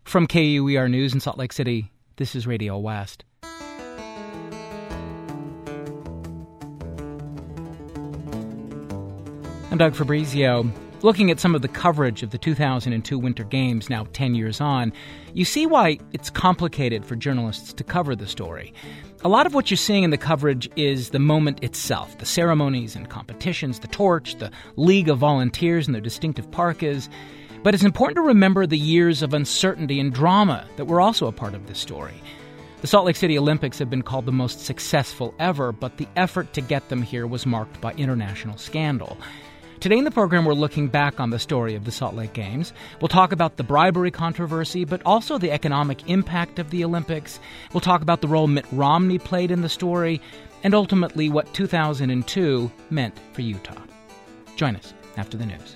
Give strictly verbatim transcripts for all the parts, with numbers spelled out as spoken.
From K U E R News in Salt Lake City, this is Radio West. I'm Doug Fabrizio. Looking at some of the coverage of the two thousand two Winter Games now ten years on, you see why it's complicated for journalists to cover the story. A lot of what you're seeing in the coverage is the moment itself, the ceremonies and competitions, the torch, the League of Volunteers and their distinctive parkas. But it's important to remember the years of uncertainty and drama that were also a part of this story. The Salt Lake City Olympics have been called the most successful ever, but the effort to get them here was marked by international scandal. Today in the program, we're looking back on the story of the Salt Lake Games. We'll talk about the bribery controversy, but also the economic impact of the Olympics. We'll talk about the role Mitt Romney played in the story, and ultimately what two thousand two meant for Utah. Join us after the news.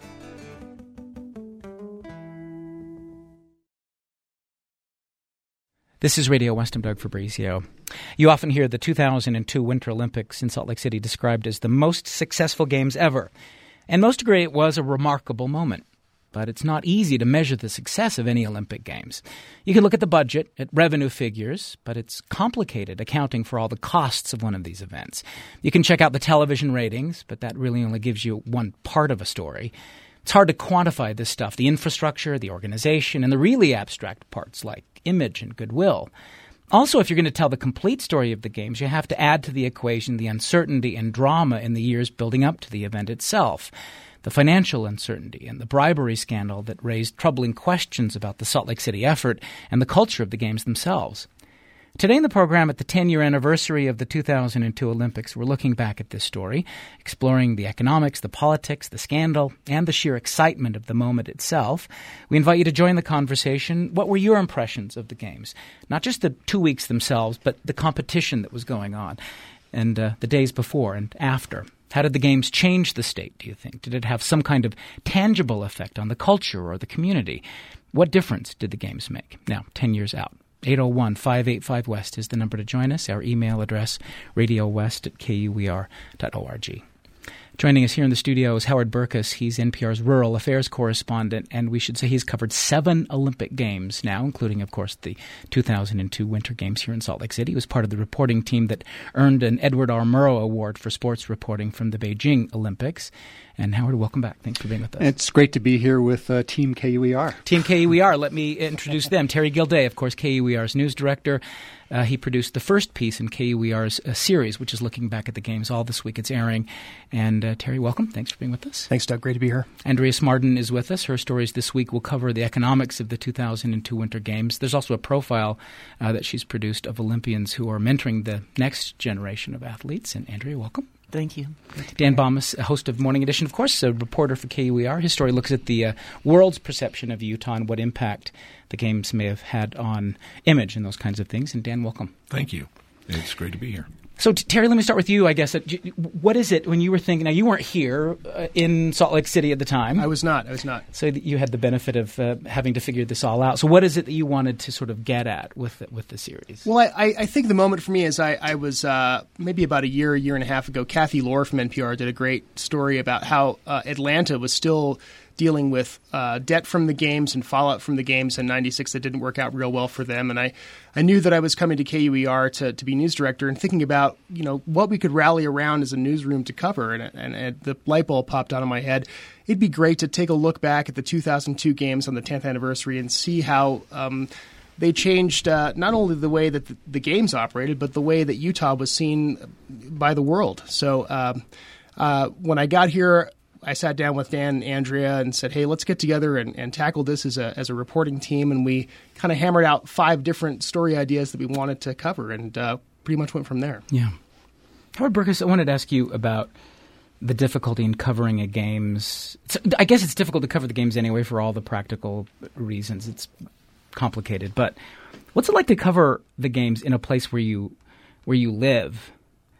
This is Radio West. I'm Doug Fabrizio. You often hear the two thousand two Winter Olympics in Salt Lake City described as the most successful games ever. And most agree it was a remarkable moment. But it's not easy to measure the success of any Olympic Games. You can look at the budget, at revenue figures, but it's complicated accounting for all the costs of one of these events. You can check out the television ratings, but that really only gives you one part of a story. It's hard to quantify this stuff, the infrastructure, the organization, and the really abstract parts like image and goodwill. Also, if you're going to tell the complete story of the Games, you have to add to the equation the uncertainty and drama in the years building up to the event itself, the financial uncertainty and the bribery scandal that raised troubling questions about the Salt Lake City effort and the culture of the Games themselves. Today in the program, at the ten-year anniversary of the two thousand two Olympics, we're looking back at this story, exploring the economics, the politics, the scandal, and the sheer excitement of the moment itself. We invite you to join the conversation. What were your impressions of the Games? Not just the two weeks themselves, but the competition that was going on, and uh, the days before and after. How did the Games change the state, do you think? Did it have some kind of tangible effect on the culture or the community? What difference did the Games make? Now, ten years out. eight oh one, five eight five, West is the number to join us. Our email address, radiowest at k u e r dot org. Joining us here in the studio is Howard Burkus. He's N P R's rural affairs correspondent, and we should say he's covered seven Olympic Games now, including, of course, the two thousand two Winter Games here in Salt Lake City. He was part of the reporting team that earned an Edward R. Murrow Award for sports reporting from the Beijing Olympics. And Howard, welcome back. Thanks for being with us. It's great to be here with uh, Team K U E R. Team K U E R. Let me introduce them. Terry Gilday, of course, K U E R's news director. Uh, he produced the first piece in K U E R's uh, series, which is looking back at the Games. All this week it's airing. And uh, Terry, welcome. Thanks for being with us. Thanks, Doug. Great to be here. Andrea Smarden is with us. Her stories this week will cover the economics of the two thousand two Winter Games. There's also a profile uh, that she's produced of Olympians who are mentoring the next generation of athletes. And Andrea, welcome. Thank you. Dan Bomas, a host of Morning Edition, of course, a reporter for K U E R. His story looks at the uh, world's perception of Utah and what impact the Games may have had on image and those kinds of things. And Dan, welcome. Thank you. It's great to be here. So, Terry, let me start with you, I guess. What is it when you were thinking – now, you weren't here uh, in Salt Lake City at the time. I was not. I was not. So you had the benefit of uh, having to figure this all out. So what is it that you wanted to sort of get at with the, with the series? Well, I, I think the moment for me is I, I was uh, maybe about a year, a year and a half ago, Kathy Lohr from N P R did a great story about how uh, Atlanta was still – dealing with uh, debt from the Games and fallout from the Games in ninety-six that didn't work out real well for them. And I, I knew that I was coming to K U E R to, to be news director and thinking about, you know, what we could rally around as a newsroom to cover. And, and, and the light bulb popped out of my head. It'd be great to take a look back at the two thousand two Games on the tenth anniversary and see how um, they changed uh, not only the way that the, the Games operated, but the way that Utah was seen by the world. So um, uh, when I got here, I sat down with Dan and Andrea and said, hey, let's get together and, and tackle this as a as a reporting team. And we kind of hammered out five different story ideas that we wanted to cover and uh, pretty much went from there. Yeah. Howard Burkus, I wanted to ask you about the difficulty in covering a Games. It's, I guess it's difficult to cover the Games anyway for all the practical reasons. It's complicated. But what's it like to cover the Games in a place where you where you live?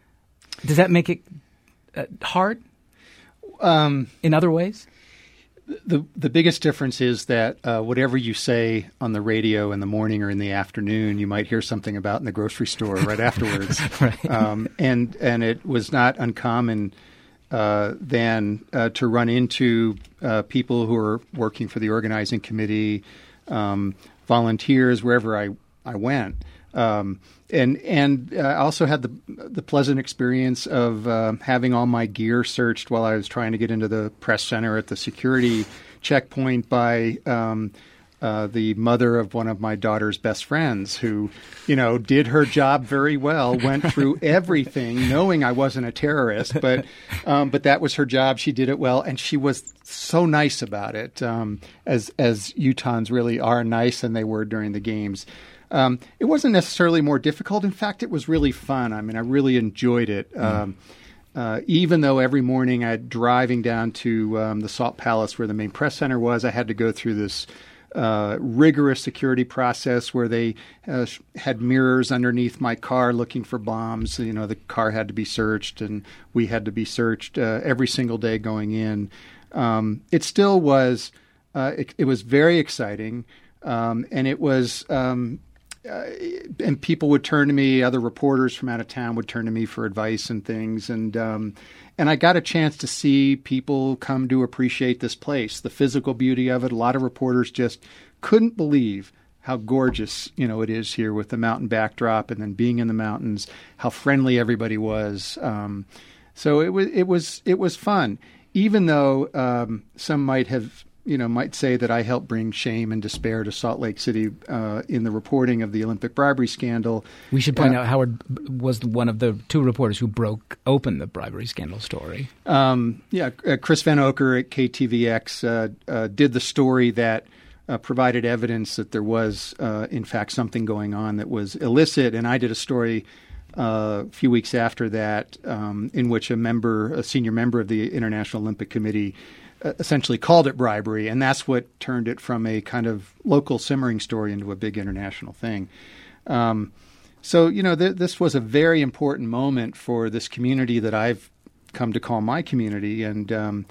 Does that make it uh, hard? Um, in other ways? The the biggest difference is that uh, whatever you say on the radio in the morning or in the afternoon, you might hear something about in the grocery store right afterwards. Right. Um, and and it was not uncommon uh, then uh, to run into uh, people who are working for the organizing committee, um, volunteers wherever I I went. Um, and and I also had the the pleasant experience of uh, having all my gear searched while I was trying to get into the press center at the security checkpoint by um, uh, the mother of one of my daughter's best friends, who, you know, did her job very well, went through everything, knowing I wasn't a terrorist, but um, but that was her job. She did it well, and she was so nice about it, um, as as Utahns really are nice, and they were during the games. Um, it wasn't necessarily more difficult. In fact, it was really fun. I mean, I really enjoyed it. Mm. Um, uh, even though every morning I'd driving down to um, the Salt Palace where the main press center was, I had to go through this uh, rigorous security process where they uh, had mirrors underneath my car looking for bombs. You know, the car had to be searched, and we had to be searched uh, every single day going in. Um, it still was. Uh, it, it was very exciting, um, and it was. Um, Uh, and people would turn to me, other reporters from out of town would turn to me for advice and things. And um, and I got a chance to see people come to appreciate this place, the physical beauty of it. A lot of reporters just couldn't believe how gorgeous, you know, it is here with the mountain backdrop and then being in the mountains, how friendly everybody was. Um, so it was it was it was fun, even though um, some might have you know, might say that I helped bring shame and despair to Salt Lake City uh, in the reporting of the Olympic bribery scandal. We should point uh, out Howard was one of the two reporters who broke open the bribery scandal story. Um, yeah, uh, Chris Van Oker at K T V X uh, uh, did the story that uh, provided evidence that there was, uh, in fact, something going on that was illicit, and I did a story Uh, a few weeks after that, um, in which a member, a senior member of the International Olympic Committee, uh, essentially called it bribery, and that's what turned it from a kind of local simmering story into a big international thing. Um, so, you know, th- this was a very important moment for this community that I've come to call my community, and um,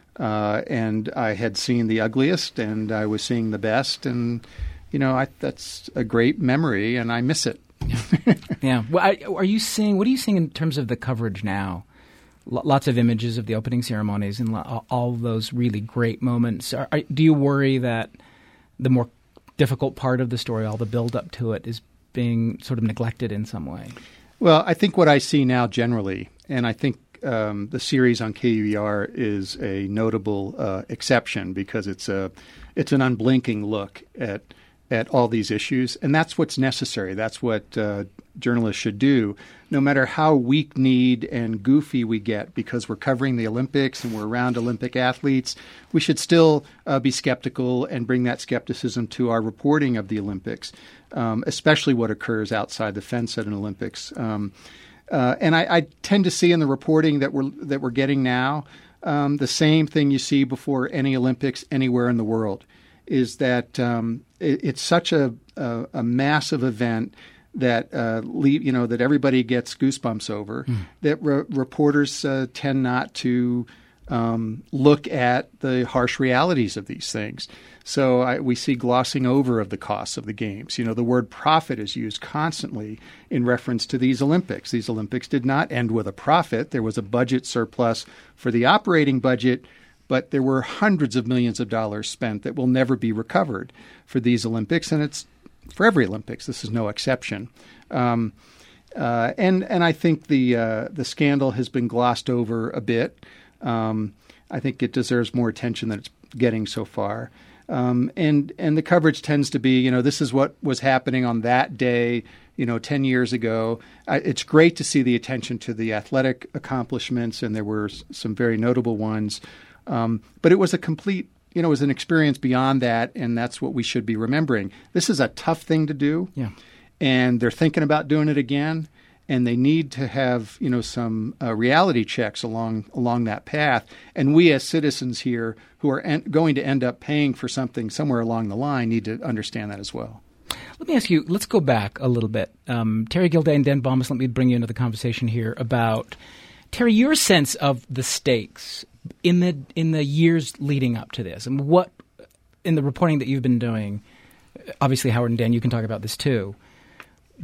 uh, and I had seen the ugliest, and I was seeing the best, and you know, I, that's a great memory, and I miss it. Yeah. Well, I, are you seeing? What are you seeing in terms of the coverage now? L- lots of images of the opening ceremonies and lo- all those really great moments. Are, are, do you worry that the more difficult part of the story, all the build up to it, is being sort of neglected in some way? Well, I think what I see now generally, and I think um, the series on K U E R is a notable uh, exception because it's a it's an unblinking look at. at all these issues, and that's what's necessary. That's what uh, journalists should do, no matter how weak-kneed and goofy we get because we're covering the Olympics and we're around Olympic athletes. We should still uh, be skeptical and bring that skepticism to our reporting of the Olympics, um, especially what occurs outside the fence at an Olympics. Um, uh, and I, I tend to see in the reporting that we're that we're getting now um, the same thing you see before any Olympics anywhere in the world. Is that um, it, it's such a, a, a massive event that uh, leave, you know that everybody gets goosebumps over. Mm. That re- reporters uh, tend not to um, look at the harsh realities of these things. So I, we see glossing over of the costs of the games. You know, the word profit is used constantly in reference to these Olympics. These Olympics did not end with a profit. There was a budget surplus for the operating budget. But there were hundreds of millions of dollars spent that will never be recovered for these Olympics, and it's for every Olympics. This is no exception. Um, uh, and and I think the uh, the scandal has been glossed over a bit. Um, I think it deserves more attention than it's getting so far. Um, and and the coverage tends to be, you know, this is what was happening on that day, you know, ten years ago. Uh, it's great to see the attention to the athletic accomplishments, and there were s- some very notable ones. Um, but it was a complete, you know, it was an experience beyond that, and that's what we should be remembering. This is a tough thing to do, yeah. And they're thinking about doing it again, and they need to have, you know, some uh, reality checks along along that path. And we as citizens here who are en- going to end up paying for something somewhere along the line need to understand that as well. Let me ask you, let's go back a little bit. Um, Terry Gilday and Dan Bombas, let me bring you into the conversation here about, Terry, your sense of the stakes in the in the years leading up to this, and what in the reporting that you've been doing, obviously Howard and Dan, you can talk about this too.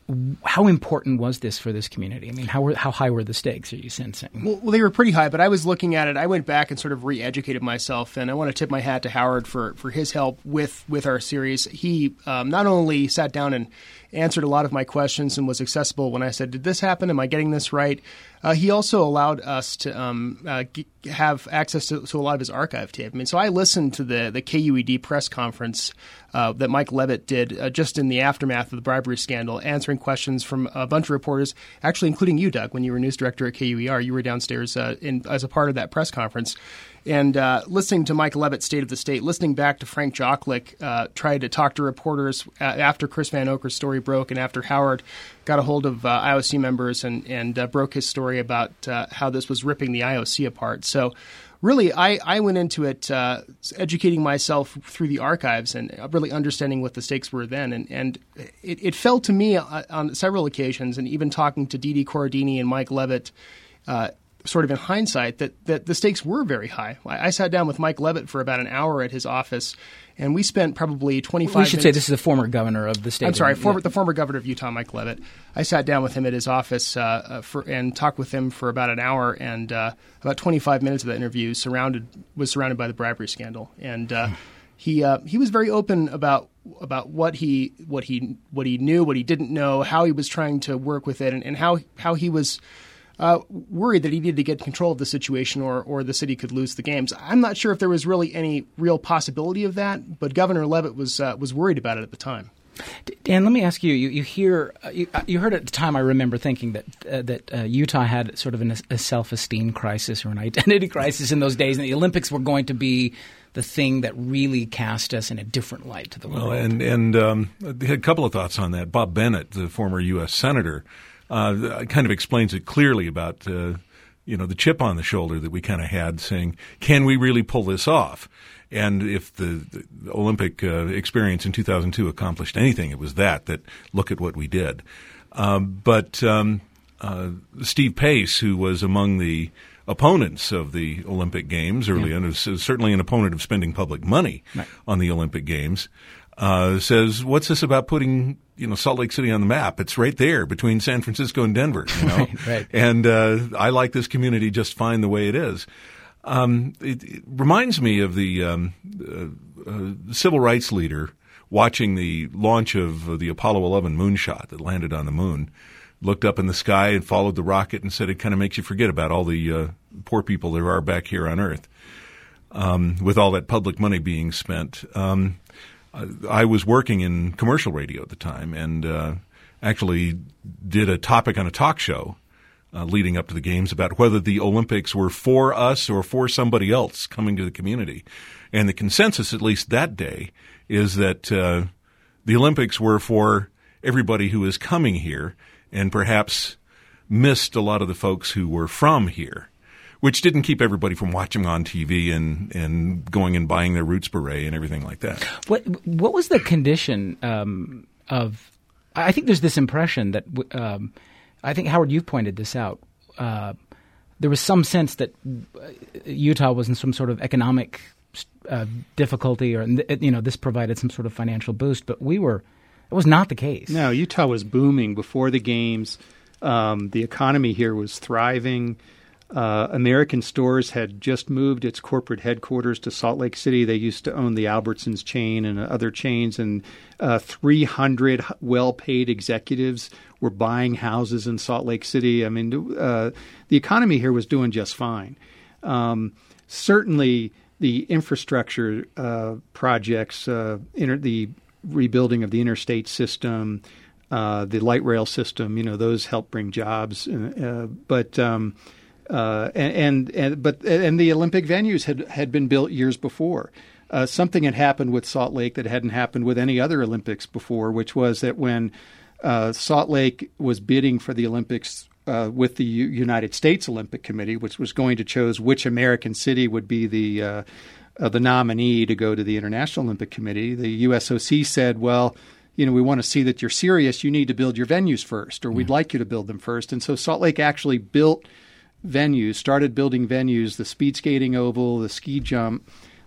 how important was this for this community? I mean, how were, how high were the stakes, are you sensing? Well, well, they were pretty high, but I was looking at it. I went back and sort of re-educated myself, and I want to tip my hat to Howard for, for his help with, with our series. He um, not only sat down and answered a lot of my questions and was accessible when I said, did this happen? Am I getting this right? Uh, he also allowed us to um, uh, g- have access to, to a lot of his archive tape. I mean, so I listened to the, the K U E D press conference uh, that Mike Levitt did uh, just in the aftermath of the bribery scandal, answering questions from a bunch of reporters, actually including you, Doug, when you were news director at K U E R. You were downstairs uh, in, as a part of that press conference. And uh, listening to Mike Levitt's State of the State, listening back to Frank Jocklick uh, try to talk to reporters uh, after Chris Van Oker's story broke and after Howard got a hold of uh, I O C members and, and uh, broke his story about uh, how this was ripping the I O C apart. So really, I, I went into it uh, educating myself through the archives and really understanding what the stakes were then. And, and it, it felt to me uh, on several occasions, and even talking to Dee Dee Corradini and Mike Levitt, uh, sort of in hindsight, that, that the stakes were very high. I, I sat down with Mike Levitt for about an hour at his office, and we spent probably twenty-five minutes. We should minutes. say this is the former governor of the state. I'm sorry, of, former, yeah. the former governor of Utah, Mike Levitt. I sat down with him at his office uh, uh, for, and talked with him for about an hour, and uh, about twenty-five minutes of that interview surrounded was surrounded by the bribery scandal. And uh, he uh, he was very open about about what he what he what he knew, what he didn't know, how he was trying to work with it, and, and how how he was Uh, worried that he needed to get control of the situation or, or the city could lose the games. I'm not sure if there was really any real possibility of that, but Governor Levitt was uh, was worried about it at the time. Dan, let me ask you, you, you hear, uh, you, you heard at the time, I remember thinking that uh, that uh, Utah had sort of an, a self-esteem crisis or an identity crisis in those days, and the Olympics were going to be the thing that really cast us in a different light to the world. Well, and, and um, I had a couple of thoughts on that. Bob Bennett, the former U S Senator, Uh, kind of explains it clearly about, uh, you know, the chip on the shoulder that we kind of had saying, can we really pull this off? And if the, the Olympic uh, experience in two thousand two accomplished anything, it was that, that look at what we did. Um, but um, uh, Steve Pace, who was among the opponents of the Olympic Games early, yeah. and was certainly an opponent of spending public money right. on the Olympic Games, uh, says, what's this about putting you know, Salt Lake City on the map? It's right there between San Francisco and Denver, you know. right, right. And uh, I like this community just fine the way it is. Um, it, it reminds me of the um, uh, uh, civil rights leader watching the launch of uh, the Apollo eleven moonshot that landed on the moon, looked up in the sky and followed the rocket and said it kind of makes you forget about all the uh, poor people there are back here on Earth um, with all that public money being spent. Um I was working in commercial radio at the time and uh, actually did a topic on a talk show uh, leading up to the games about whether the Olympics were for us or for somebody else coming to the community. And the consensus, at least that day, is that uh, the Olympics were for everybody who is coming here and perhaps missed a lot of the folks who were from here, which didn't keep everybody from watching on T V and, and going and buying their Roots beret and everything like that. What what was the condition um, of – I think there's this impression that um, – I think, Howard, you've pointed this out. Uh, there was some sense that Utah was in some sort of economic uh, difficulty or, you know, this provided some sort of financial boost, but we were – it was not the case. No, Utah was booming before the games. Um, the economy here was thriving. Uh, American Stores had just moved its corporate headquarters to Salt Lake City. They used to own the Albertsons chain and other chains, and uh, three hundred well-paid executives were buying houses in Salt Lake City. I mean, uh, the economy here was doing just fine. Um, certainly, the infrastructure uh, projects, uh, inter- the rebuilding of the interstate system, uh, the light rail system, you know, those help bring jobs. Uh, but um, Uh, and, and, and but and the Olympic venues had, had been built years before. Uh, something had happened with Salt Lake that hadn't happened with any other Olympics before, which was that when uh, Salt Lake was bidding for the Olympics uh, with the U- United States Olympic Committee, which was going to choose which American city would be the uh, uh, the nominee to go to the International Olympic Committee, the U S O C said, well, you know, we want to see that you're serious. You need to build your venues first, or we'd mm. like you to build them first. And so Salt Lake actually built venues, started building venues, the speed skating oval, the ski jump,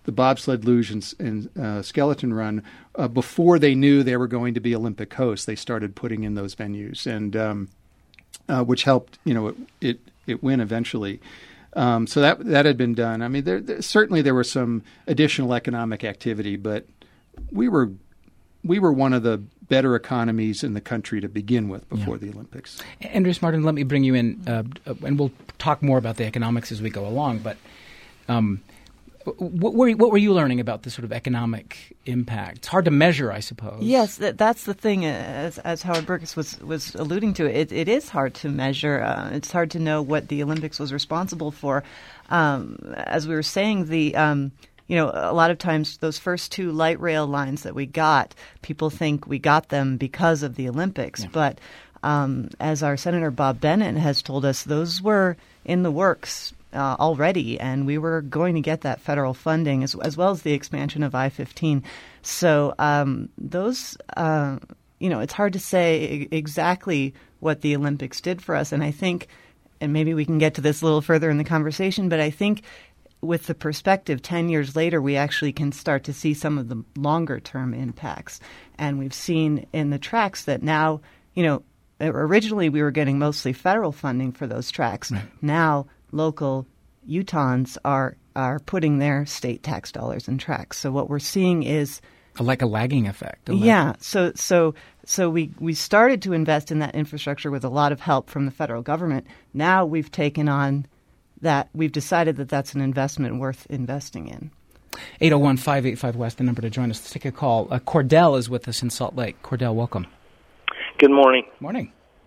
the bobsled, luge, and, and uh, skeleton run, uh, before they knew they were going to be Olympic hosts, they started putting in those venues, and um, uh, which helped, you know, it it, it win eventually. Um, so that that had been done. I mean, there, there, certainly there was some additional economic activity, but we were we were one of the better economies in the country to begin with before yeah. the Olympics. Andreas Martin, let me bring you in, uh, and we'll talk more about the economics as we go along. But um, what were what were you learning about the sort of economic impact? It's hard to measure, I suppose. Yes, that, that's the thing. As, as Howard Burkus was was alluding to, it it is hard to measure. Uh, it's hard to know what the Olympics was responsible for. Um, as we were saying, the um, you know, a lot of times those first two light rail lines that we got, people think we got them because of the Olympics. Yeah. But um, as our Senator Bob Bennett has told us, those were in the works uh, already, and we were going to get that federal funding as, as well as the expansion of I fifteen. So um, those, uh, you know, it's hard to say exactly what the Olympics did for us. And I think, and maybe we can get to this a little further in the conversation, but I think with the perspective ten years later, we actually can start to see some of the longer-term impacts. And we've seen in the tracks that now, you know, originally we were getting mostly federal funding for those tracks. Right. Now local Utahns are are putting their state tax dollars in tracks. So what we're seeing is like a lagging effect. A yeah. lag- So so so we, we started to invest in that infrastructure with a lot of help from the federal government. Now we've taken on that we've decided that that's an investment worth investing in. eight oh one, five eight five, West, the number to join us. Let's take a call. Uh, Cordell is with us in Salt Lake. Cordell, welcome. Good morning. Morning.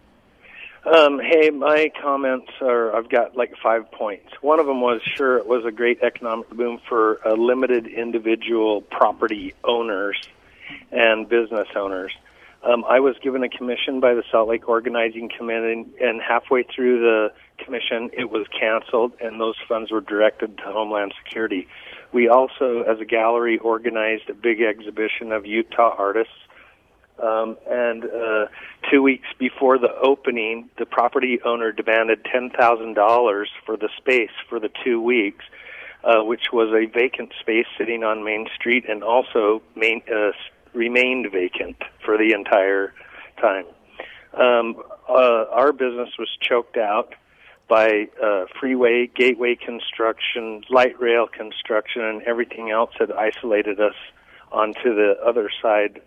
Um, hey, my comments are, I've got like five points. One of them was, sure, it was a great economic boom for uh, limited individual property owners and business owners. Um, I was given a commission by the Salt Lake Organizing Committee, and halfway through the commission, it was canceled, and those funds were directed to Homeland Security. We also, as a gallery, organized a big exhibition of Utah artists, um, and uh, two weeks before the opening, the property owner demanded ten thousand dollars for the space for the two weeks, uh, which was a vacant space sitting on Main Street and also main, uh, remained vacant for the entire time. Um, uh, our business was choked out by uh, freeway, gateway construction, light rail construction, and everything else had isolated us onto the other side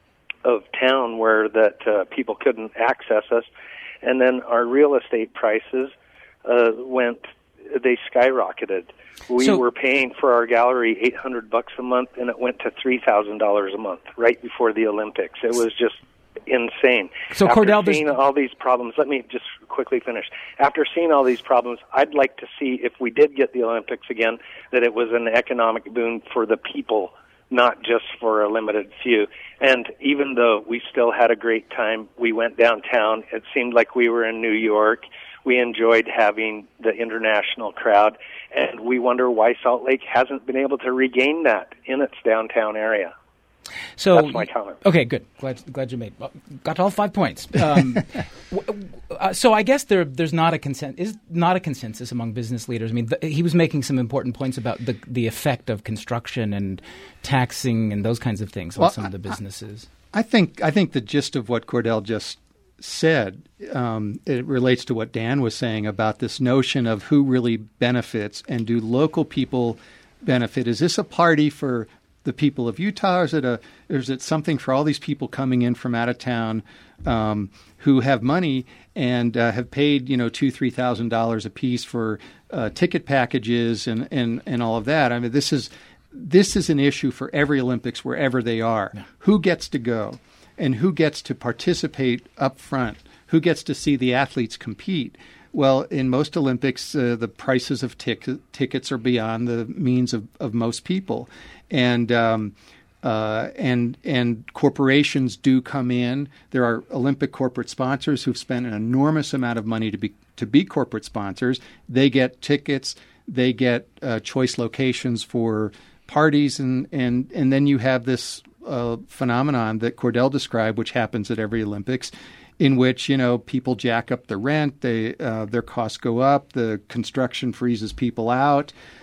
of town where that uh, people couldn't access us. And then our real estate prices uh, went, they skyrocketed. We so, were paying for our gallery eight hundred bucks a month, and it went to three thousand dollars a month right before the Olympics. It was just insane. So After Cordell, seeing all these problems, let me just quickly finish. After seeing all these problems, I'd like to see, if we did get the Olympics again, that it was an economic boon for the people, not just for a limited few. And even though we still had a great time, we went downtown. It seemed like we were in New York. We enjoyed having the international crowd, and we wonder why Salt Lake hasn't been able to regain that in its downtown area. So that's my comment. Okay, good. Glad glad you made got all five points. Um, w- uh, so I guess there there's not a consent is not a consensus among business leaders. I mean, the, he was making some important points about the the effect of construction and taxing and those kinds of things on well, some of the businesses. I, I think I think the gist of what Cordell just said, um, it relates to what Dan was saying about this notion of who really benefits, and do local people benefit? Is this a party for the people of Utah, or is it a, or is it something for all these people coming in from out of town um, who have money and uh, have paid, you know, two, three thousand dollars a piece for uh, ticket packages and, and, and all of that? I mean, this is this is an issue for every Olympics wherever they are. Yeah. Who gets to go, and who gets to participate up front? Who gets to see the athletes compete? Well, in most Olympics, uh, the prices of tic- tickets are beyond the means of, of most people. And um, uh, and and corporations do come in. There are Olympic corporate sponsors who've spent an enormous amount of money to be to be corporate sponsors. They get tickets. They get uh, choice locations for parties, and and and then you have this uh, phenomenon that Cordell described, which happens at every Olympics, in which, you know, people jack up the rent, they uh, their costs go up, the construction freezes people out.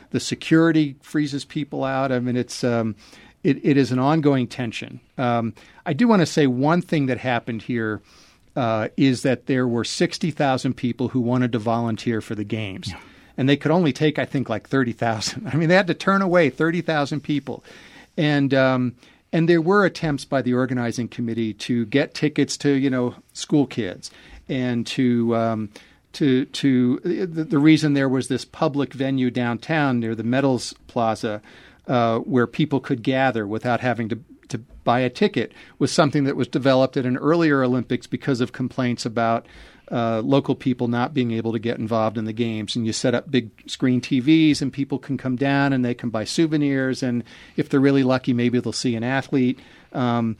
the security freezes people out. I mean, it's um, it, it is an ongoing tension. Um, I do want to say one thing that happened here uh, is that there were sixty thousand people who wanted to volunteer for the games. Yeah. And they could only take, I think, like thirty thousand. I mean, they had to turn away thirty thousand people. And um, and there were attempts by the organizing committee to get tickets to, you know, school kids and to um, to to the, the reason there was this public venue downtown near the Metals Plaza uh, where people could gather without having to to buy a ticket was something that was developed at an earlier Olympics because of complaints about uh, local people not being able to get involved in the games. And you set up big screen T Vs and people can come down and they can buy souvenirs. And if they're really lucky, maybe they'll see an athlete. Um,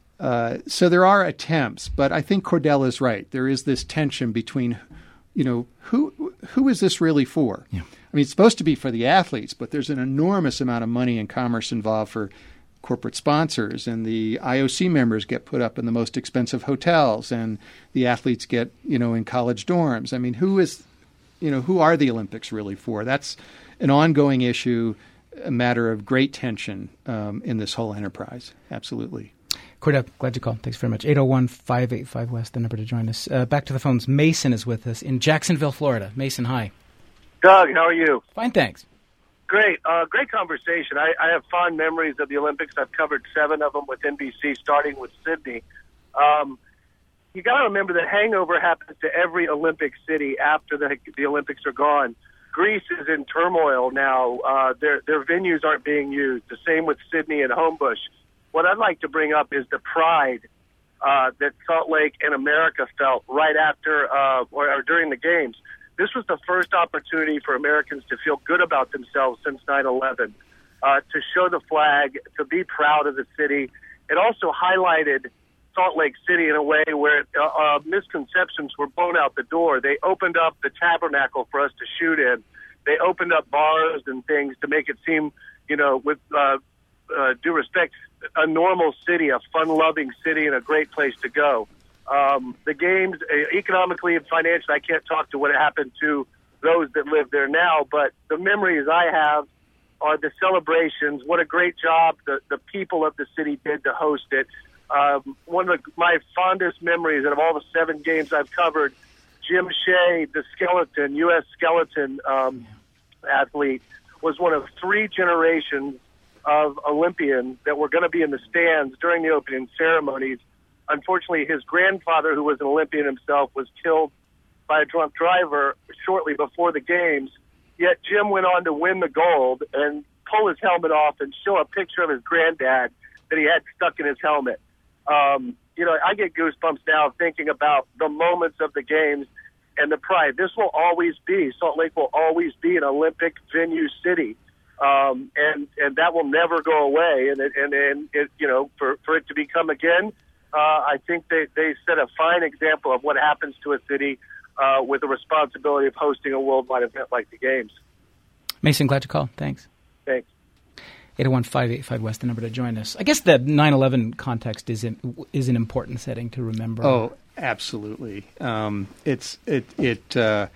uh, so there are attempts, but I think Cordell is right. There is this tension between, you know, who who is this really for? Yeah. I mean, it's supposed to be for the athletes, but there's an enormous amount of money and commerce involved for corporate sponsors, and the I O C members get put up in the most expensive hotels, and the athletes get, you know, in college dorms. I mean, who is, you know, who are the Olympics really for? That's an ongoing issue, a matter of great tension um, in this whole enterprise. Absolutely. Cordell, glad you called. Thanks very much. eight oh one, five eight five, West, the number to join us. Uh, back to the phones. Mason is with us in Jacksonville, Florida. Mason, hi. Doug, how are you? Fine, thanks. Great. Uh, great conversation. I, I have fond memories of the Olympics. I've covered seven of them with N B C, starting with Sydney. Um, you got to remember that hangover happens to every Olympic city after the, the Olympics are gone. Greece is in turmoil now. Uh, their, their venues aren't being used. The same with Sydney and Homebush. What I'd like to bring up is the pride uh, that Salt Lake and America felt right after uh, or, or during the games. This was the first opportunity for Americans to feel good about themselves since nine eleven, uh, to show the flag, to be proud of the city. It also highlighted Salt Lake City in a way where uh, uh, misconceptions were blown out the door. They opened up the tabernacle for us to shoot in. They opened up bars and things to make it seem, you know, with uh, uh, due respect, a normal city, a fun-loving city, and a great place to go. Um, the games, uh, economically and financially, I can't talk to what happened to those that live there now, but the memories I have are the celebrations. What a great job the, the people of the city did to host it. Um, one of the, my fondest memories out of all the seven games I've covered, Jim Shea, the skeleton, U S skeleton um, athlete, was one of three generations of Olympians that were going to be in the stands during the opening ceremonies. Unfortunately, his grandfather, who was an Olympian himself, was killed by a drunk driver shortly before the games. Yet Jim went on to win the gold and pull his helmet off and show a picture of his granddad that he had stuck in his helmet. Um, you know, I get goosebumps now thinking about the moments of the games and the pride. This will always be, Salt Lake will always be an Olympic venue city. Um, and, and that will never go away. And, it, and, and it, you know, for, for it to become again, Uh, I think they, they set a fine example of what happens to a city uh, with the responsibility of hosting a worldwide event like the Games. Mason, glad you called. Thanks. Thanks. eight oh one, five eight five, West, the number to join us. I guess the nine eleven context is, in, is an important setting to remember. Oh, absolutely. Um, it's it it uh,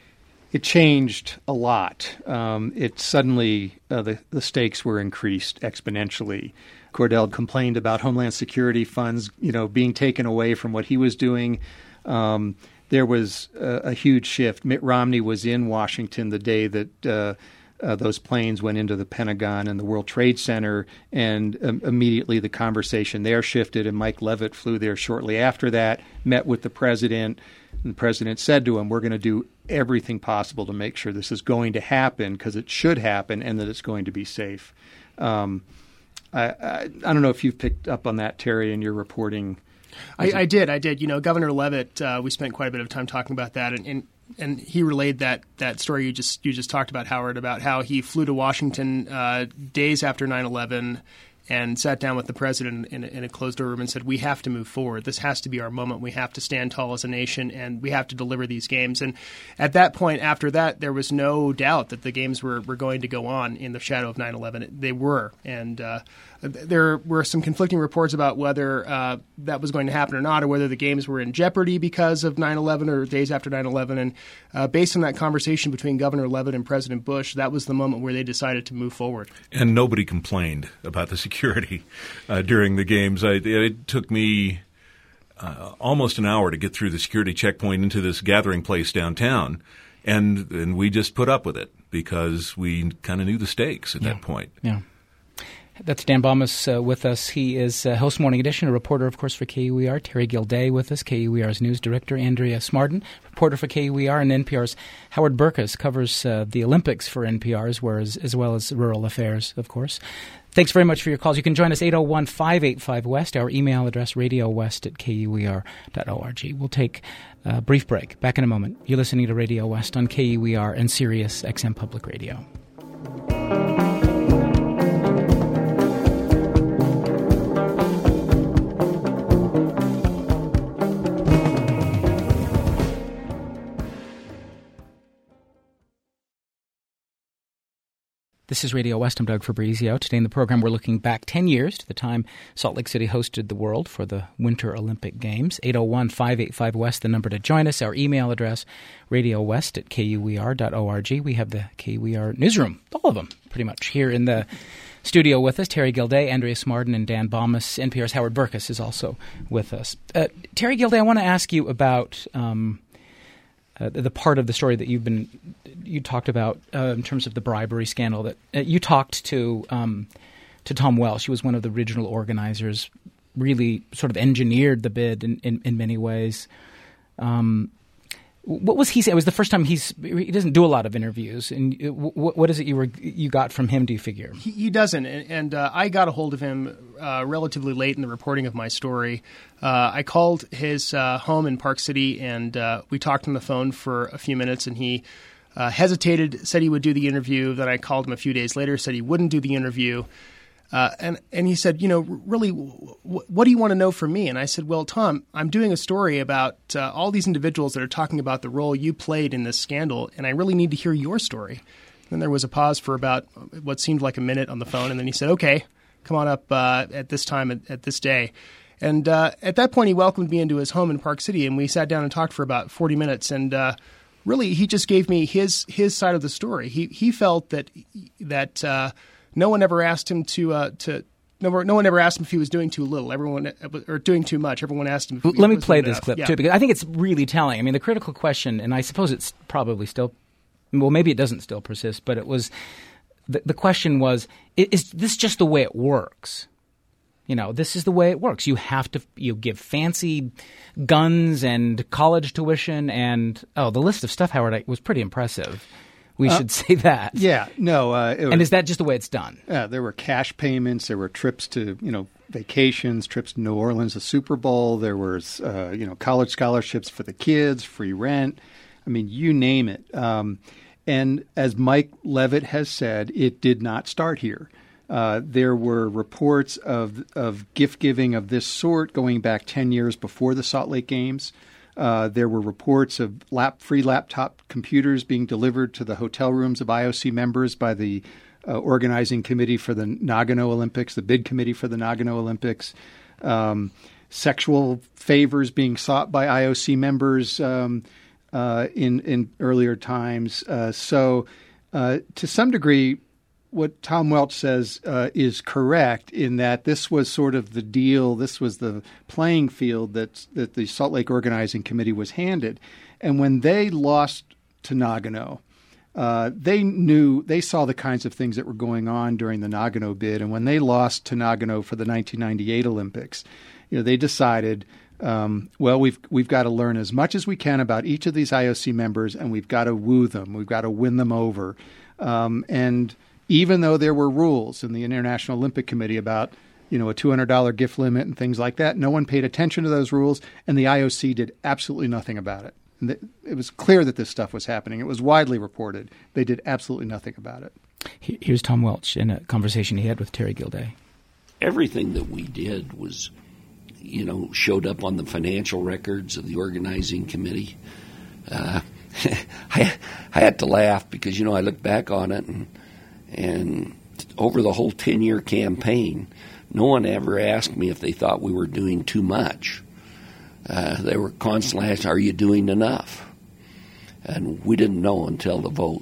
it changed a lot. Um, it suddenly uh, the the stakes were increased exponentially. Cordell complained about Homeland Security funds, you know, being taken away from what he was doing. Um, there was a, a huge shift. Mitt Romney was in Washington the day that uh, uh, those planes went into the Pentagon and the World Trade Center, and um, immediately the conversation there shifted, and Mike Leavitt flew there shortly after that, met with the president, and the president said to him, we're going to do everything possible to make sure this is going to happen because it should happen and that it's going to be safe. Um I, I, I don't know if you've picked up on that, Terry, in your reporting. I, I did. I did. You know, Governor Leavitt, uh, we spent quite a bit of time talking about that, and, and and he relayed that that story you just you just talked about, Howard, about how he flew to Washington uh, days after nine eleven and sat down with the president in a, in a closed-door room and said, we have to move forward. This has to be our moment. We have to stand tall as a nation, and we have to deliver these games. And at that point, after that, there was no doubt that the games were, were going to go on in the shadow of nine eleven. They were. And uh, there were some conflicting reports about whether uh, that was going to happen or not, or whether the games were in jeopardy because of nine eleven or days after nine eleven. And uh, based on that conversation between Governor Leavitt and President Bush, that was the moment where they decided to move forward. And nobody complained about the security uh, during the games. I, it took me uh, almost an hour to get through the security checkpoint into this gathering place downtown, and and we just put up with it because we kind of knew the stakes at yeah. that point. Yeah. That's Dan Bammes uh, with us. He is uh, host Morning Edition, a reporter, of course, for K U E R. Terry Gilday with us, K U E R's news director. Andrea Smardon, reporter for K U E R, and N P R's Howard Burkus covers uh, the Olympics for N P R, as well as, as well as rural affairs, of course. Thanks very much for your calls. You can join us eight oh one, five eight five, West. Our email address, radio west at k u e r dot org. We'll take a brief break. Back in a moment. You're listening to Radio West on K U E R and Sirius X M Public Radio. This is Radio West. I'm Doug Fabrizio. Today in the program, we're looking back ten years to the time Salt Lake City hosted the world for the Winter Olympic Games. eight oh one, five eight five, West, the number to join us. Our email address, radio west at k u e r dot org. We have the K U E R newsroom, all of them, pretty much, here in the studio with us. Terry Gilday, Andrea Smardon, and Dan Bammes. N P R's Howard Burkus is also with us. Uh, Terry Gilday, I want to ask you about um, uh, the part of the story that you've been you talked about uh, in terms of the bribery scandal. That uh, you talked to um, to Tom Welsh. He was one of the original organizers. Really, sort of engineered the bid in, in, in many ways. Um, what was he saying? It was the first time he's he doesn't do a lot of interviews. And what, what is it you were you got from him? Do you figure he, he doesn't? And, and uh, I got a hold of him uh, relatively late in the reporting of my story. Uh, I called his uh, home in Park City, and uh, we talked on the phone for a few minutes. And he uh, hesitated, said he would do the interview. Then I called him a few days later, said he wouldn't do the interview. Uh, and, and he said, you know, really, w- what do you want to know from me? And I said, well, Tom, I'm doing a story about uh, all these individuals that are talking about the role you played in this scandal, and I really need to hear your story. Then there was a pause for about what seemed like a minute on the phone, and then he said, okay, come on up uh, at this time, at, at this day. And uh, at that point, he welcomed me into his home in Park City, and we sat down and talked for about forty minutes. And uh, really, he just gave me his his side of the story. He he felt that that uh, no one ever asked him to uh, to no, no one ever asked him if he was doing too little. Everyone or doing too much. Everyone asked him. If Let he me was play doing this enough. clip Yeah. too, because I think it's really telling. I mean, the critical question, and I suppose it's probably still, well, maybe it doesn't still persist, but it was the, the question was: is this just the way it works? You know, this is the way it works. You have to you give fancy guns and college tuition and, oh, the list of stuff, Howard, was pretty impressive. We uh, should say that. Yeah, no. Uh, it was, and is that just the way it's done? Yeah, there were cash payments. There were trips to, you know, vacations, trips to New Orleans, the Super Bowl. There was, uh, you know, college scholarships for the kids, free rent. I mean, you name it. Um, and as Mike Leavitt has said, it did not start here. Uh, there were reports of of gift giving of this sort going back ten years before the Salt Lake Games. Uh, there were reports of lap, free laptop computers being delivered to the hotel rooms of I O C members by the uh, organizing committee for the Nagano Olympics, the bid committee for the Nagano Olympics. Um, sexual favors being sought by I O C members um, uh, in in earlier times. Uh, so, uh, to some degree, what Tom Welch says uh, is correct in that this was sort of the deal. This was the playing field that that the Salt Lake Organizing Committee was handed. And when they lost to Nagano, uh, they knew they saw the kinds of things that were going on during the Nagano bid. And when they lost to Nagano for the nineteen ninety-eight Olympics, you know, they decided, um, well, we've we've got to learn as much as we can about each of these I O C members, and we've got to woo them. We've got to win them over. Um, and even though there were rules in the International Olympic Committee about, you know, a two hundred dollars gift limit and things like that, no one paid attention to those rules, and the I O C did absolutely nothing about it. And th- it was clear that this stuff was happening. It was widely reported. They did absolutely nothing about it. Here's Tom Welch in a conversation he had with Terry Gilday. everything that we did was, you know, showed up on the financial records of the organizing committee. Uh, I, I had to laugh because, you know, I look back on it and, and over the whole ten-year campaign, no one ever asked me if they thought we were doing too much. Uh, they were constantly asking, are you doing enough? And we didn't know until the vote.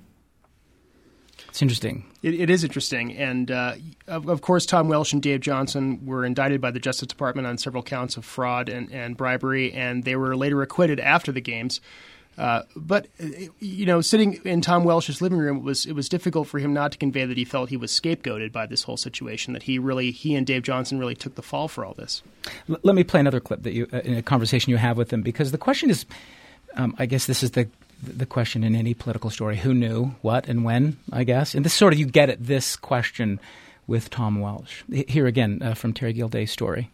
It's interesting. It, it is interesting. And, uh, of, of course, Tom Welsh and Dave Johnson were indicted by the Justice Department on several counts of fraud and, and bribery, and they were later acquitted after the games. Uh, but, you know, sitting in Tom Welsh's living room, it was it was difficult for him not to convey that he felt he was scapegoated by this whole situation, that he really, he and Dave Johnson really took the fall for all this. L- let me play another clip that you, uh, in a conversation you have with him, because the question is, um, I guess this is the the question in any political story, who knew what and when, I guess. And this sort of, you get at this question with Tom Welsh. Here again, uh, from Terry Gilday's story.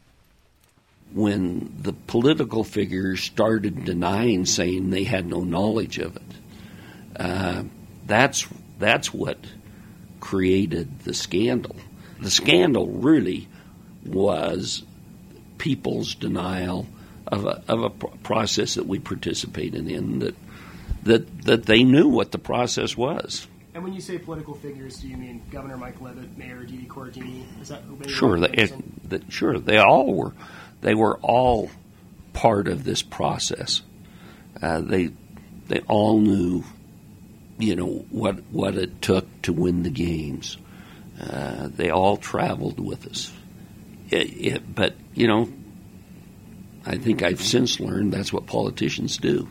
When the political figures started denying, saying they had no knowledge of it, uh, that's that's what created the scandal. The scandal really was people's denial of a, of a process that we participated in, that that that they knew what the process was. And when you say political figures, do you mean Governor Mike Leavitt, Mayor Didi Corradini? Is that who? Sure, they, it, that, sure, they all were. They were all part of this process. Uh, they they all knew, you know, what what it took to win the games. Uh, they all traveled with us. It, it, but you know, I think I've since learned that's what politicians do.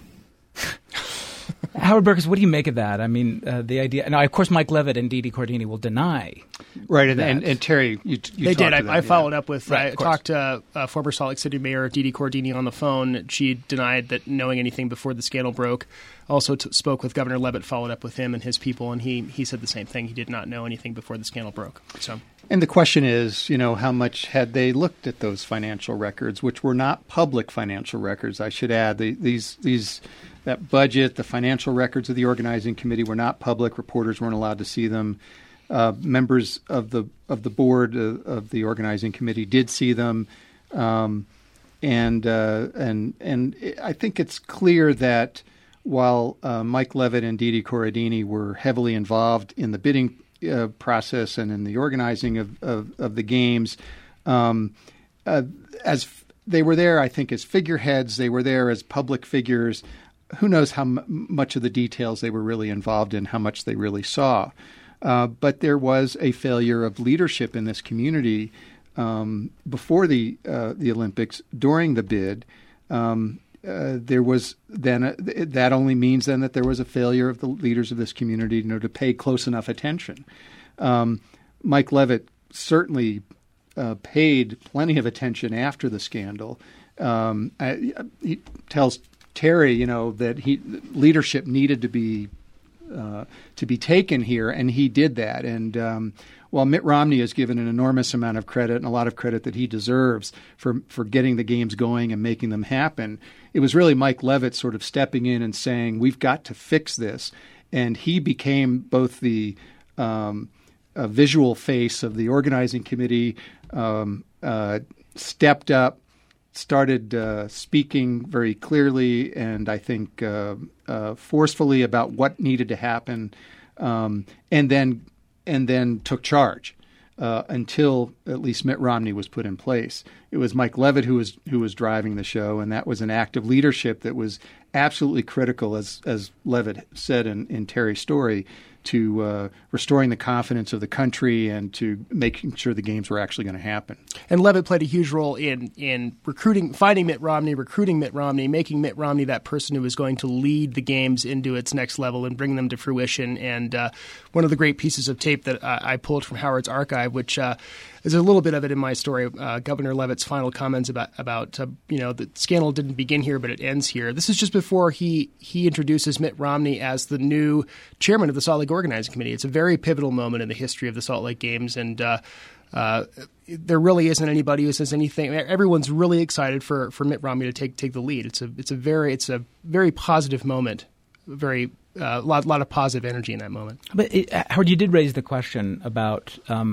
Howard Berkes, what do you make of that? I mean, uh, the idea. Now, of course, Mike Leavitt and Didi Corradini will deny. Right, and, and, and Terry, you, you they did. To I, them, I yeah. followed up with. Right, I talked to uh, former Salt Lake City Mayor Didi Corradini on the phone. She denied that knowing anything before the scandal broke. Also t- spoke with Governor Leavitt, followed up with him and his people, and he he said the same thing. He did not know anything before the scandal broke. So. And the question is, you know, how much had they looked at those financial records, which were not public financial records, I should add. The, these these that budget, the financial records of the organizing committee were not public. Reporters weren't allowed to see them. Uh, members of the of the board uh, of the organizing committee did see them, um, and uh, and and I think it's clear that while uh, Mike Leavitt and Didi Corradini were heavily involved in the bidding uh, process and in the organizing of of, of the games, um, uh, as f- they were there, I think as figureheads, they were there as public figures. Who knows how m- much of the details they were really involved in, how much they really saw. Uh, but there was a failure of leadership in this community um, before the uh, the Olympics, during the bid. Um, uh, there was then a, that only means then that there was a failure of the leaders of this community, you know, to pay close enough attention. Um, Mike Leavitt certainly uh, paid plenty of attention after the scandal. Um, I, he tells Terry, you know, that he leadership needed to be uh, to be taken here, and he did that. And um, while Mitt Romney is given an enormous amount of credit and a lot of credit that he deserves for for getting the games going and making them happen, it was really Mike Leavitt sort of stepping in and saying, "We've got to fix this." And he became both the um, a visual face of the organizing committee, um, uh, stepped up, started uh, speaking very clearly and I think uh, uh, forcefully about what needed to happen, um, and then and then took charge uh, until at least Mitt Romney was put in place. It was Mike Leavitt who was who was driving the show, and that was an act of leadership that was absolutely critical, as as Leavitt said in, in Terry's story, to uh, restoring the confidence of the country and to making sure the games were actually going to happen. And Leavitt played a huge role in in recruiting, finding Mitt Romney, recruiting Mitt Romney, making Mitt Romney that person who was going to lead the games into its next level and bring them to fruition. And uh, one of the great pieces of tape that uh, I pulled from Howard's archive, which uh, is a little bit of it in my story, uh, Governor Leavitt's final comments about, about uh, you know, the scandal didn't begin here, but it ends here. This is just before he, he introduces Mitt Romney as the new chairman of the Salt Lake Organizing Committee. It's a very pivotal moment in the history of the Salt Lake Games, and uh, uh, there really isn't anybody who says anything. Everyone's really excited for, for Mitt Romney to take take the lead. It's a it's a very it's a very positive moment. Very a uh, lot lot of positive energy in that moment. But it, Howard, you did raise the question about um,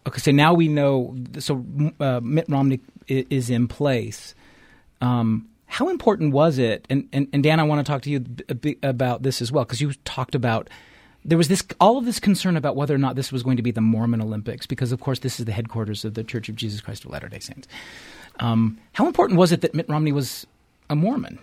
Okay, so now we know. So uh, Mitt Romney is in place. Um, how important was it? And, and, and Dan, I want to talk to you a bit about this as well, because you talked about there was this all of this concern about whether or not this was going to be the Mormon Olympics, because of course this is the headquarters of the Church of Jesus Christ of Latter-day Saints. Um, how important was it that Mitt Romney was a Mormon?